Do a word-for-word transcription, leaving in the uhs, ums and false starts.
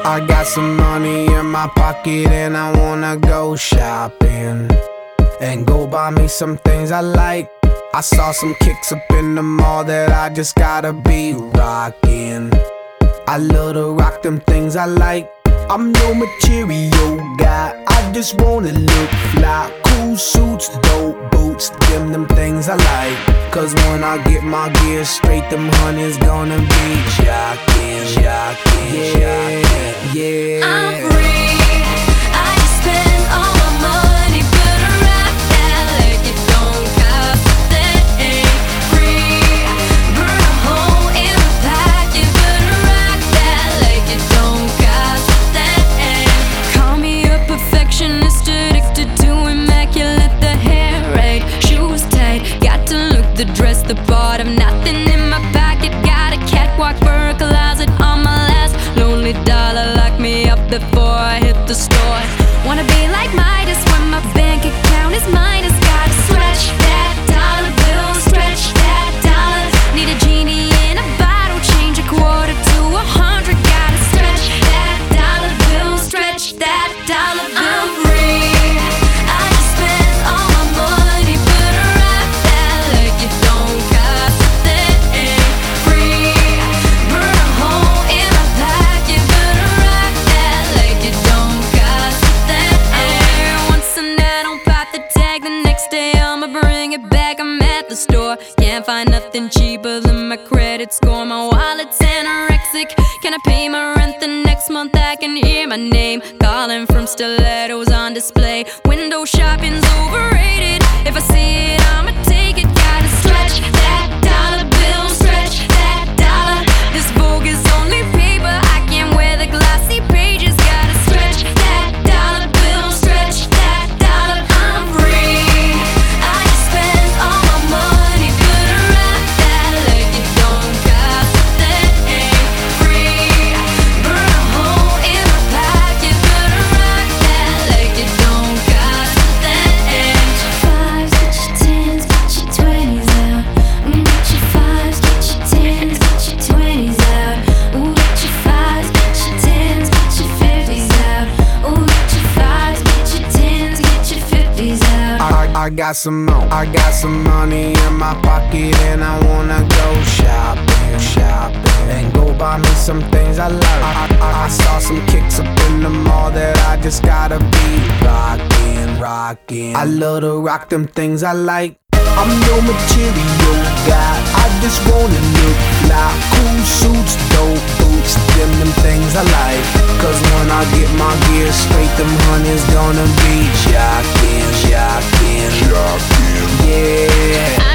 I got some money in my pocket and I wanna go shopping and go buy me some things I like. I saw some kicks up in the mall that I just gotta be rocking. I love to rock them things I like. I'm no material guy, I just wanna look fly. Cool suits, dope boots, them them things I like. Cause when I get my gear straight, them honeys gonna be jockin', jockin', yeah, yeah. I'm free, I just spend all my money, better rock that like it don't cost a thing. Free, burn a hole in my pocket, better rock that like it don't cost a thing. Call me a perfectionist, addicted to immaculate, the hair right, shoes tight, got to look the dress the part of nothing in my pocket. Got a catwalk for a closet on my last lonely dollar. Lock me up before I hit the store. Wanna be like Midas when my bank account is minus. Gotta stretch that dollar bill, stretch that dollar. Need a genie in a bottle, change a quarter to a hundred. Gotta stretch that dollar bill, stretch that dollar bill. I'm free, I just spend all my money, better rock that like it don't cost a thing. Free, burn a hole in my pocket, better rock that like it don't cost a thing. Once a night I'll pop the tag, the next day I'ma bring it back. I'm at the store, can't find nothing cheaper than my credit score. My wallet's anorexic, can I pay my rent the next month? I can hear my name calling from stilettos on display. Window shopping's overrated, if I see it I'ma take it. Gotta stretch that dollar bill, stretch that dollar. This Vogue is only paper, I can't wear the glossy pages. Gotta stretch that dollar bill, stretch that dollar. I'm free, I just spend all my money, better rock that like it don't cost a thing. Free, burn a hole in my pocket, better rock that like it don't cost a thing. Fives, get your tens, get your twenties out. Mm, get your fives, get your tens, get your twenties out. Ooh, get your fives, get your tens, get your fifties out. Ooh, get your fives, get your tens, get your fifties out. I, I got some mo, I got some money in my pocket and I wanna go shopping, shopping and go buy me some things I like. I, I, I saw some kicks up in the mall that I just gotta be rockin', rockin'. I love to rock them things I like. I'm no material guy, I just wanna look fly. Cool suits, dope boots, them them things I like. Cause when I get my gear straight, them honeys gonna be jockin', jockin', jockin', yeah.